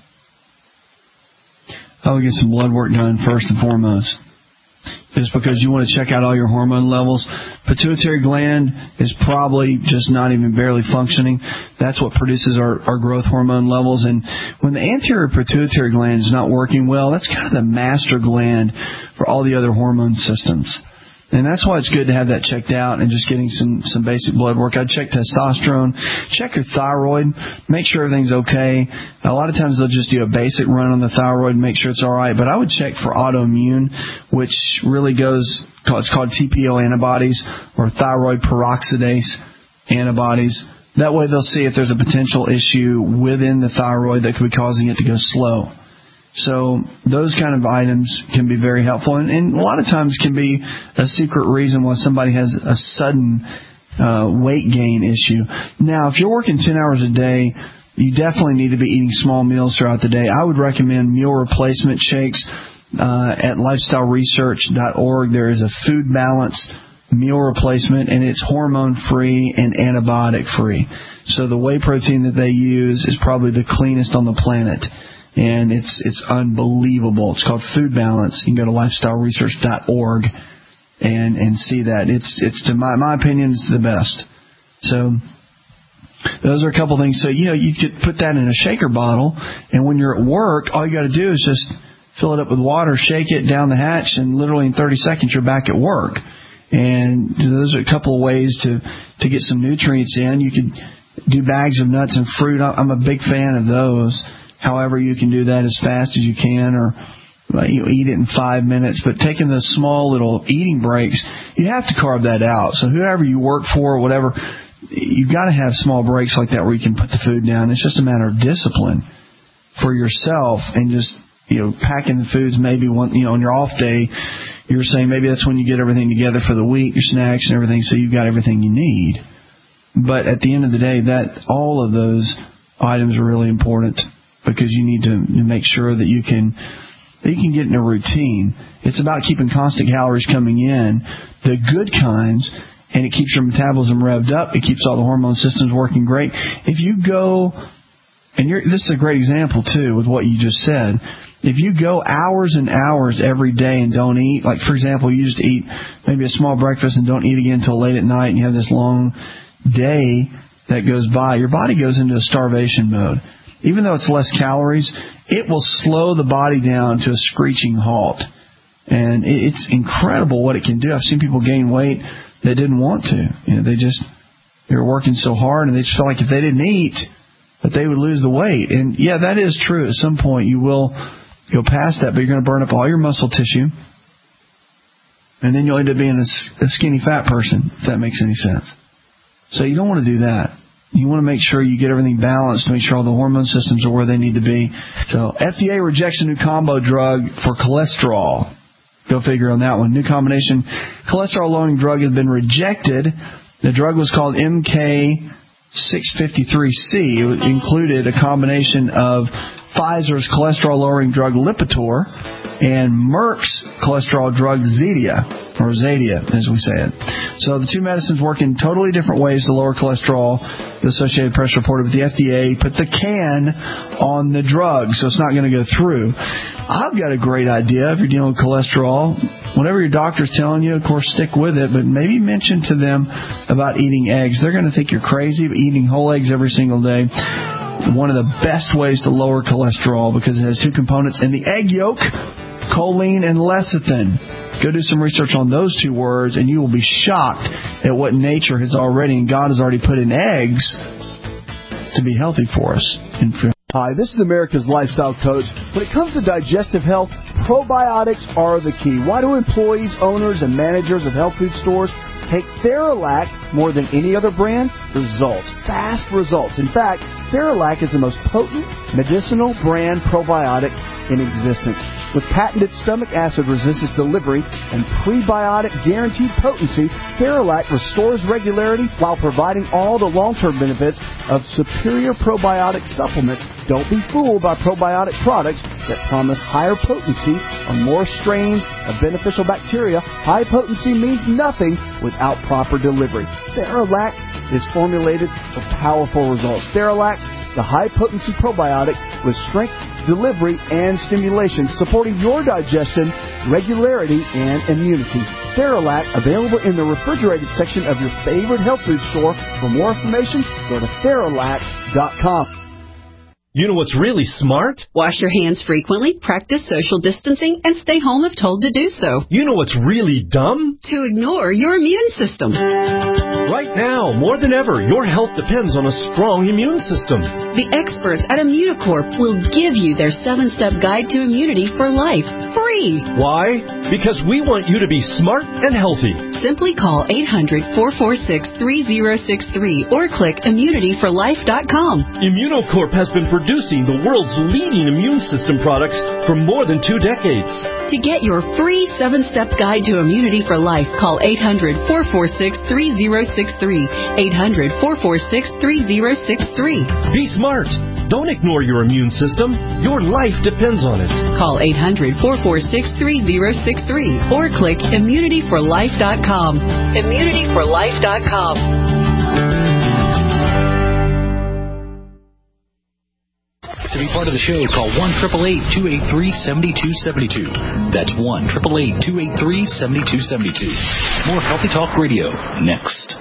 I would get some blood work done first and foremost. Just because you want to check out all your hormone levels. Pituitary gland is probably just not even barely functioning. That's what produces our, our growth hormone levels. And when the anterior pituitary gland is not working well, that's kind of the master gland for all the other hormone systems. And that's why it's good to have that checked out and just getting some, some basic blood work. I'd check testosterone, check your thyroid, make sure everything's okay. A lot of times they'll just do a basic run on the thyroid and make sure it's all right. But I would check for autoimmune, which really goes, it's called T P O antibodies or thyroid peroxidase antibodies. That way they'll see if there's a potential issue within the thyroid that could be causing it to go slow. So those kind of items can be very helpful, and, and a lot of times can be a secret reason why somebody has a sudden uh, weight gain issue. Now, if you're working ten hours a day, you definitely need to be eating small meals throughout the day. I would recommend meal replacement shakes uh, at lifestyle research dot org. There is a food balance meal replacement, and it's hormone-free and antibiotic-free. So the whey protein that they use is probably the cleanest on the planet. And it's it's unbelievable. It's called Food Balance. You can go to lifestyle research dot org and and see that. It's it's to my my opinion, it's the best. So those are a couple things. So you know you could put that in a shaker bottle, and when you're at work, all you got to do is just fill it up with water, shake it down the hatch, and literally in thirty seconds you're back at work. And those are a couple of ways to to get some nutrients in. You could do bags of nuts and fruit. I'm a big fan of those. However, you can do that as fast as you can, or you know, eat it in five minutes. But taking those small little eating breaks, you have to carve that out. So whoever you work for or whatever, you've got to have small breaks like that where you can put the food down. It's just a matter of discipline for yourself, and just, you know, packing the foods maybe one, you know, on your off day. You were saying maybe that's when you get everything together for the week, your snacks and everything, so you've got everything you need. But at the end of the day, that all of those items are really important, because you need to make sure that you can that you can get in a routine. It's about keeping constant calories coming in, the good kinds, and it keeps your metabolism revved up. It keeps all the hormone systems working great. If you go, and you're, this is a great example, too, with what you just said. If you go hours and hours every day and don't eat, like, for example, you just eat maybe a small breakfast and don't eat again until late at night, and you have this long day that goes by, your body goes into a starvation mode. Even though it's less calories, it will slow the body down to a screeching halt. And it's incredible what it can do. I've seen people gain weight that didn't want to. You know, they just, they were working so hard, and they just felt like if they didn't eat, that they would lose the weight. And yeah, that is true. At some point you will go past that, but you're going to burn up all your muscle tissue. And then you'll end up being a, a skinny fat person, if that makes any sense. So you don't want to do that. You want to make sure you get everything balanced, make sure all the hormone systems are where they need to be. So F D A rejects a new combo drug for cholesterol. Go figure on that one. New combination cholesterol-lowering drug has been rejected. The drug was called M K six fifty-three C. It included a combination of Pfizer's cholesterol-lowering drug Lipitor and Merck's cholesterol drug Zetia, or Zadia, as we say it. So the two medicines work in totally different ways to lower cholesterol. The Associated Press reported with the F D A put the can on the drug, so it's not going to go through. I've got a great idea if you're dealing with cholesterol. Whatever your doctor's telling you, of course, stick with it, but maybe mention to them about eating eggs. They're going to think you're crazy, but eating whole eggs every single day, one of the best ways to lower cholesterol because it has two components in the egg yolk, choline and lecithin. Go do some research on those two words, and you will be shocked at what nature has already, and God has already put in eggs to be healthy for us. Hi, this is America's Lifestyle Coach. When it comes to digestive health, probiotics are the key. Why do employees, owners, and managers of health food stores take Theralac more than any other brand? Results. Fast results. In fact, Theralac is the most potent medicinal brand probiotic in existence. With patented stomach acid resistance delivery and prebiotic guaranteed potency, Theralac restores regularity while providing all the long-term benefits of superior probiotic supplements. Don't be fooled by probiotic products that promise higher potency on more strains of beneficial bacteria. High potency means nothing without proper delivery. Theralac is formulated for powerful results. Theralac, the high-potency probiotic with strength, delivery, and stimulation, supporting your digestion, regularity, and immunity. Theralac, available in the refrigerated section of your favorite health food store. For more information, go to Theralac dot com. You know what's really smart? Wash your hands frequently, practice social distancing, and stay home if told to do so. You know what's really dumb? To ignore your immune system. Right now, more than ever, your health depends on a strong immune system. The experts at Immunocorp will give you their seven-step guide to immunity for life, free. Why? Because we want you to be smart and healthy. Simply call eight hundred, four four six, three zero six three or click immunity for life dot com. Immunocorp has been producing the world's leading immune system products for more than two decades. To get your free seven-step guide to immunity for life, call eight hundred, four four six, three zero six three. eight hundred, four four six, three zero six three. Be smart. Don't ignore your immune system. Your life depends on it. Call eight hundred, four four six, three zero six three or click immunity for life dot com. immunity for life dot com. To be part of the show, call one eight eight eight, two eight three, seven two seven two. That's one eight eight eight, two eight three, seven two seven two. More Healthy Talk Radio next.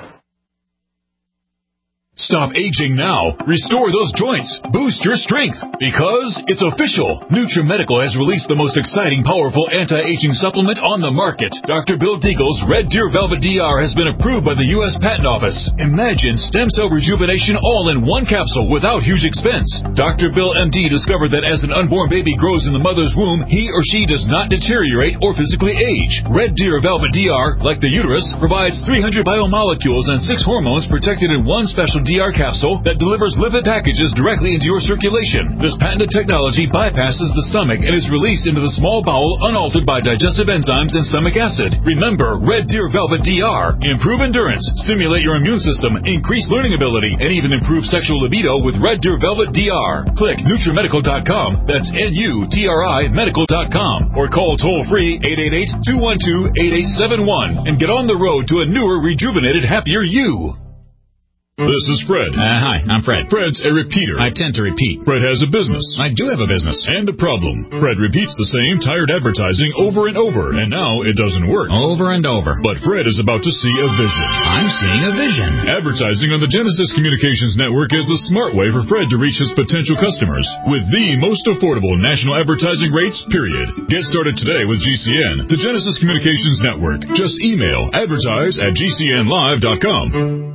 Stop aging now. Restore those joints. Boost your strength. Because it's official. NutriMedical has released the most exciting, powerful anti-aging supplement on the market. Doctor Bill Deagle's Red Deer Velvet D R has been approved by the U S Patent Office. Imagine stem cell rejuvenation all in one capsule without huge expense. Doctor Bill M D discovered that as an unborn baby grows in the mother's womb, he or she does not deteriorate or physically age. Red Deer Velvet D R, like the uterus, provides three hundred biomolecules and six hormones protected in one special D R capsule that delivers lipid packages directly into your circulation. This patented technology bypasses the stomach and is released into the small bowel unaltered by digestive enzymes and stomach acid. Remember, Red Deer Velvet D R. Improve endurance, stimulate your immune system, increase learning ability, and even improve sexual libido with Red Deer Velvet D R. Click NutriMedical dot com. That's N U T R I medical dot com. Or call toll-free eight eight eight, two one two, eight eight seven one and get on the road to a newer, rejuvenated, happier you. This is Fred. Uh, hi, I'm Fred. Fred's a repeater. I tend to repeat. Fred has a business. I do have a business. And a problem. Fred repeats the same tired advertising over and over, and now it doesn't work. Over and over. But Fred is about to see a vision. I'm seeing a vision. Advertising on the Genesis Communications Network is the smart way for Fred to reach his potential customers with the most affordable national advertising rates, period. Get started today with G C N, the Genesis Communications Network. Just email advertise at G C N live dot com.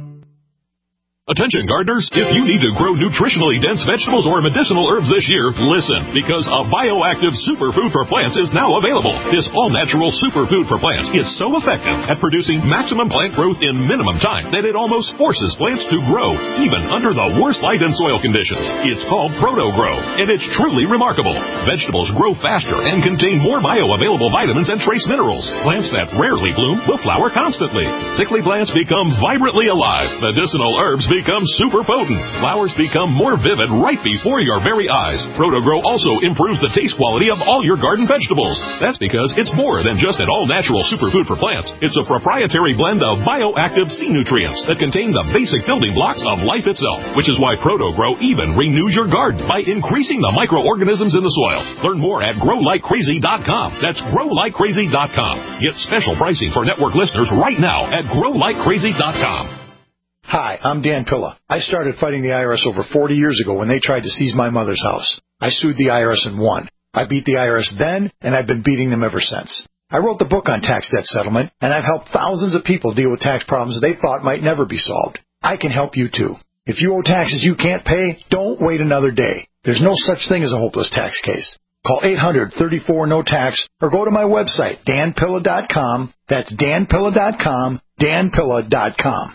Attention gardeners, if you need to grow nutritionally dense vegetables or medicinal herbs this year, listen, because a bioactive superfood for plants is now available. This all-natural superfood for plants is so effective at producing maximum plant growth in minimum time that it almost forces plants to grow, even under the worst light and soil conditions. It's called ProtoGrow, and it's truly remarkable. Vegetables grow faster and contain more bioavailable vitamins and trace minerals. Plants that rarely bloom will flower constantly. Sickly plants become vibrantly alive. Medicinal herbs become become super potent. Flowers become more vivid right before your very eyes. Protogrow also improves the taste quality of all your garden vegetables. That's because it's more than just an all-natural superfood for plants. It's a proprietary blend of bioactive sea nutrients that contain the basic building blocks of life itself, which is why Protogrow even renews your garden by increasing the microorganisms in the soil. Learn more at grow like crazy dot com. That's grow like crazy dot com. Get special pricing for network listeners right now at grow like crazy dot com. Hi, I'm Dan Pilla. I started fighting the I R S over forty years ago when they tried to seize my mother's house. I sued the I R S and won. I beat the I R S then, and I've been beating them ever since. I wrote the book on tax debt settlement, and I've helped thousands of people deal with tax problems they thought might never be solved. I can help you too. If you owe taxes you can't pay, don't wait another day. There's no such thing as a hopeless tax case. Call eight hundred, thirty-four, no tax or go to my website, dan pilla dot com. That's dan pilla dot com, dan pilla dot com.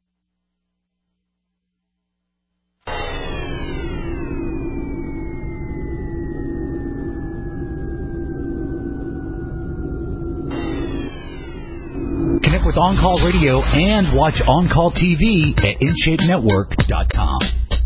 Connect with On Call Radio and watch On Call T V at in shape network dot com.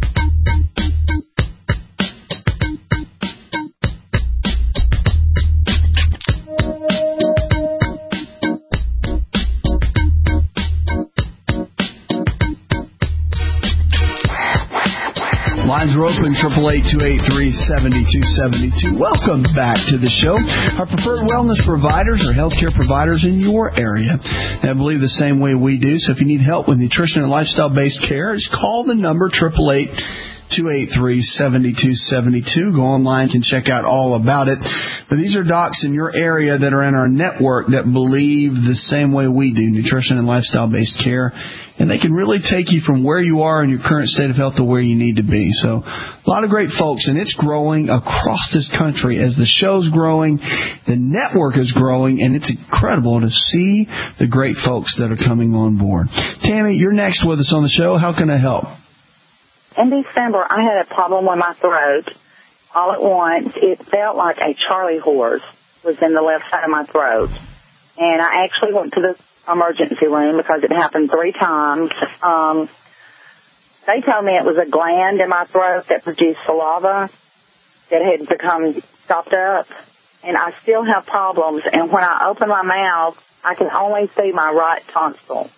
Lines are open, eight eight eight, two eight three, seven two seven two. Welcome back to the show. Our preferred wellness providers are healthcare providers in your area. They believe the same way we do, so if you need help with nutrition and lifestyle-based care, just call the number, eight eight eight, two eight three, seven two seven two. Go online and check out all about it. But these are docs in your area that are in our network that believe the same way we do, nutrition and lifestyle-based care. And they can really take you from where you are in your current state of health to where you need to be. So a lot of great folks, and it's growing across this country. As the show's growing, the network is growing, and it's incredible to see the great folks that are coming on board. Tammy, you're next with us on the show. How can I help? In December, I had a problem with my throat. All at once, it felt like a Charlie horse was in the left side of my throat. And I actually went to the emergency room because it happened three times. Um, they told me it was a gland in my throat that produced saliva that had become stopped up. And I still have problems. And when I open my mouth, I can only see my right tonsil.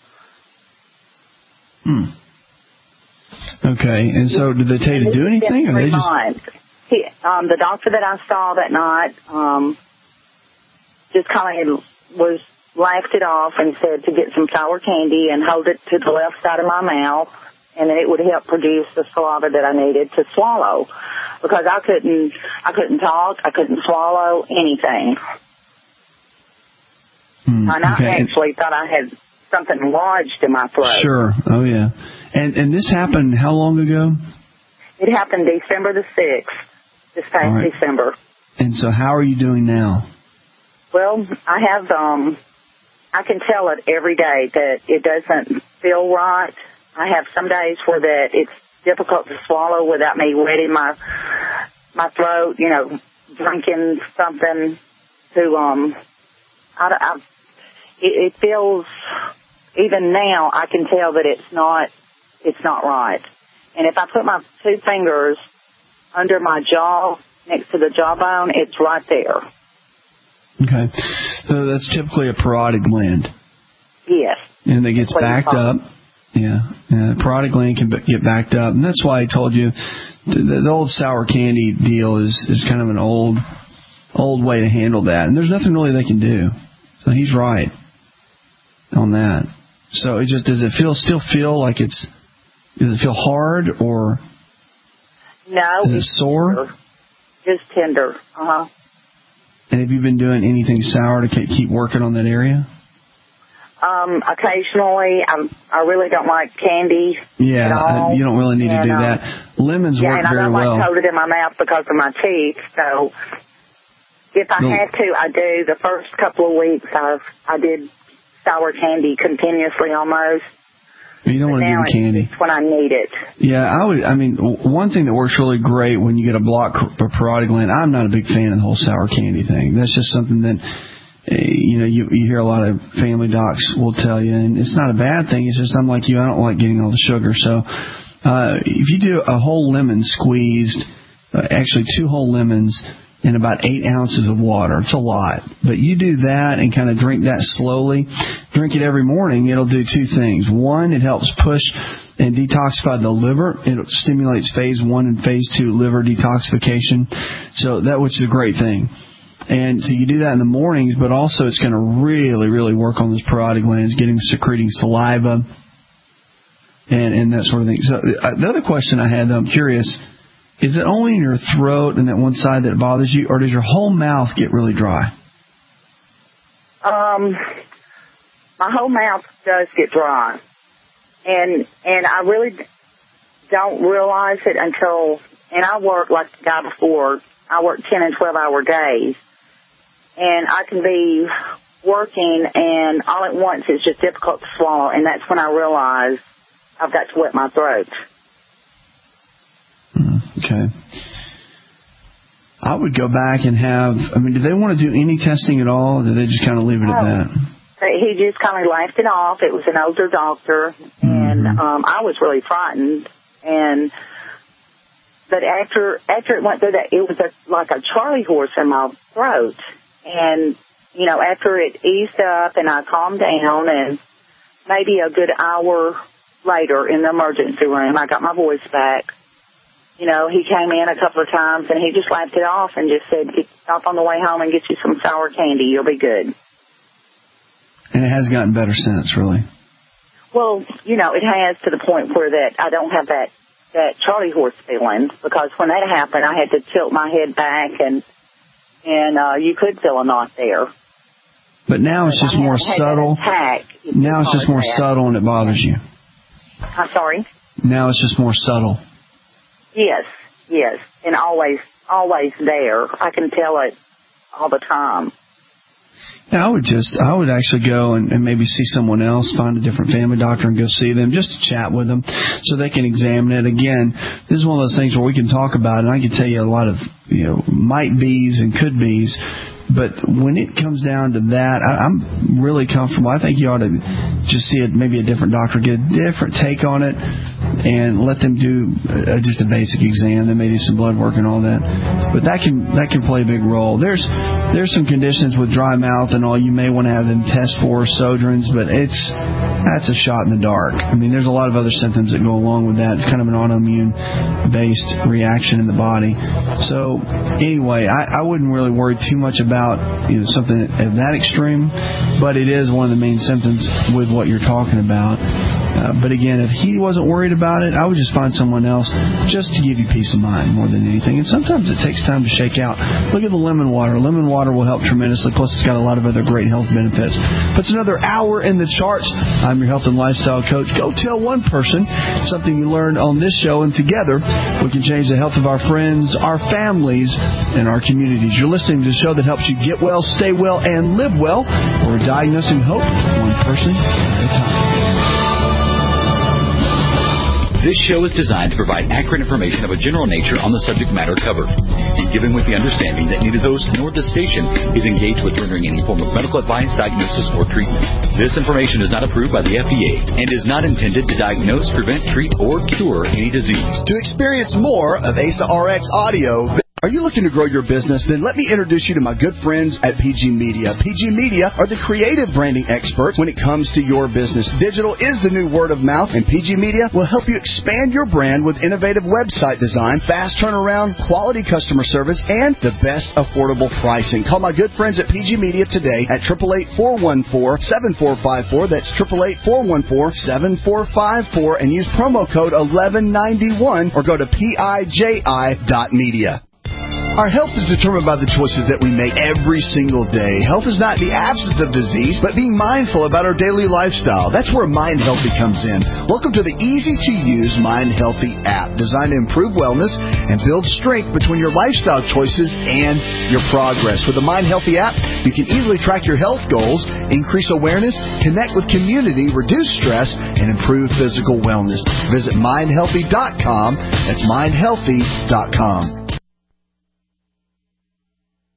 Hmm. Okay, and so did they tell you to do anything? Or they just... he, um, the doctor that I saw that night um, just kind of was laughed it off and said to get some sour candy and hold it to the left side of my mouth, and it would help produce the saliva that I needed to swallow, because I couldn't, I couldn't talk, I couldn't swallow anything. Hmm, and I okay. actually thought I had something lodged in my throat. Sure. Oh yeah. And and this happened how long ago? It happened December the sixth, this past right. December. And so how are you doing now? Well, I have, um, I can tell it every day that it doesn't feel right. I have some days where that it's difficult to swallow without me wetting my, my throat, you know, drinking something to, um, I, I, it, it feels, even now, I can tell that it's not, it's not right. And if I put my two fingers under my jaw, next to the jawbone, it's right there. Okay. So that's typically a parotid gland. Yes. And it gets backed up. Yeah. yeah. The parotid gland can get backed up. And that's why I told you the, the old sour candy deal is, is kind of an old, old way to handle that. And there's nothing really they can do. So he's right on that. So it just, does it feel, still feel like it's, does it feel hard or no, is it sore? Tender. Just tender. Uh-huh. And have you been doing anything sour to keep working on that area? Um, occasionally. I'm, I really don't like candy. Yeah, at all. I, you don't really need and, to do um, that. Lemons yeah, work and I very don't well. like to hold it in my mouth because of my teeth. So if I no. had to, I do. The first couple of weeks, I've, I did sour candy continuously almost. You don't want to give them candy. It's when I need it. Yeah, I would. I mean, one thing that works really great when you get a blocked parotid gland, I'm not a big fan of the whole sour candy thing. That's just something that you know, you, you hear a lot of family docs will tell you, and it's not a bad thing. It's just I'm like you, I don't like getting all the sugar. So uh, if you do a whole lemon squeezed, uh, actually two whole lemons in about eight ounces of water, it's a lot. But you do that and kind of drink that slowly. Drink it every morning. It'll do two things. One, it helps push and detoxify the liver. It stimulates phase one and phase two liver detoxification. So that, which is a great thing. And so you do that in the mornings, but also it's going to really, really work on those parotid glands, getting them secreting saliva and, and that sort of thing. So uh, the other question I had, though, I'm curious, is it only in your throat and that one side that bothers you, or does your whole mouth get really dry? Um, my whole mouth does get dry. And and I really don't realize it until, and I work like the guy before, I work ten and twelve hour days. And I can be working and all at once it's just difficult to swallow, and that's when I realize I've got to wet my throat. Okay. I would go back and have, I mean, do they want to do any testing at all, or do they just kind of leave it at that? He just kind of laughed it off. It was an older doctor, and mm-hmm. um, I was really frightened. And but after after it went through that, it was a, like a Charlie horse in my throat. And you know, after it eased up and I calmed down, and maybe a good hour later in the emergency room, I got my voice back. You know, he came in a couple of times and he just laughed it off and just said, "Stop on the way home and get you some sour candy. You'll be good." And it has gotten better since, really. Well, you know, it has, to the point where that I don't have that, that Charlie horse feeling, because when that happened, I had to tilt my head back, and and uh, you could feel a knot there. But now it's just more subtle. Now it's just more subtle and it bothers you. I'm sorry? Now it's just more subtle. Yes, yes, and always, always there. I can tell it all the time. Yeah, I would just, I would actually go and, and maybe see someone else, find a different family doctor and go see them, just to chat with them so they can examine it. Again, this is one of those things where we can talk about it, and I can tell you a lot of, you know, might be's and could be's. But when it comes down to that, I, I'm really comfortable. I think you ought to just see it, maybe a different doctor, get a different take on it, and let them do uh, just a basic exam. Then maybe some blood work and all that. But that can that can play a big role. There's there's some conditions with dry mouth and all you may want to have them test for, Sjögren's, but it's that's a shot in the dark. I mean, there's a lot of other symptoms that go along with that. It's kind of an autoimmune-based reaction in the body. So anyway, I, I wouldn't really worry too much about you know, something of that extreme, but it is one of the main symptoms with what you're talking about. Uh, but again, if he wasn't worried about it, I would just find someone else just to give you peace of mind more than anything. And sometimes it takes time to shake out. Look at the lemon water. Lemon water will help tremendously, plus it's got a lot of other great health benefits. But it's another hour in the charts. I'm your health and lifestyle coach. Go tell one person something you learned on this show, and together we can change the health of our friends, our families, and our communities. You're listening to the show that helps you get well, stay well, and live well. We're diagnosing hope one person at a time. This show is designed to provide accurate information of a general nature on the subject matter covered, and given with the understanding that neither host nor the station is engaged with rendering any form of medical advice, diagnosis, or treatment. This information is not approved by the F D A and is not intended to diagnose, prevent, treat, or cure any disease. To experience more of A S A R X audio, are you looking to grow your business? Then let me introduce you to my good friends at P G Media. P G Media are the creative branding experts when it comes to your business. Digital is the new word of mouth, and P G Media will help you expand your brand with innovative website design, fast turnaround, quality customer service, and the best affordable pricing. Call my good friends at P G Media today at eight eight eight, four one four, seven four five four. That's eight eight eight, four one four, seven four five four, and use promo code eleven ninety-one or go to P I J I dot media. Our health is determined by the choices that we make every single day. Health is not the absence of disease, but being mindful about our daily lifestyle. That's where Mind Healthy comes in. Welcome to the easy-to-use Mind Healthy app, designed to improve wellness and build strength between your lifestyle choices and your progress. With the Mind Healthy app, you can easily track your health goals, increase awareness, connect with community, reduce stress, and improve physical wellness. Visit mind healthy dot com. That's mind healthy dot com.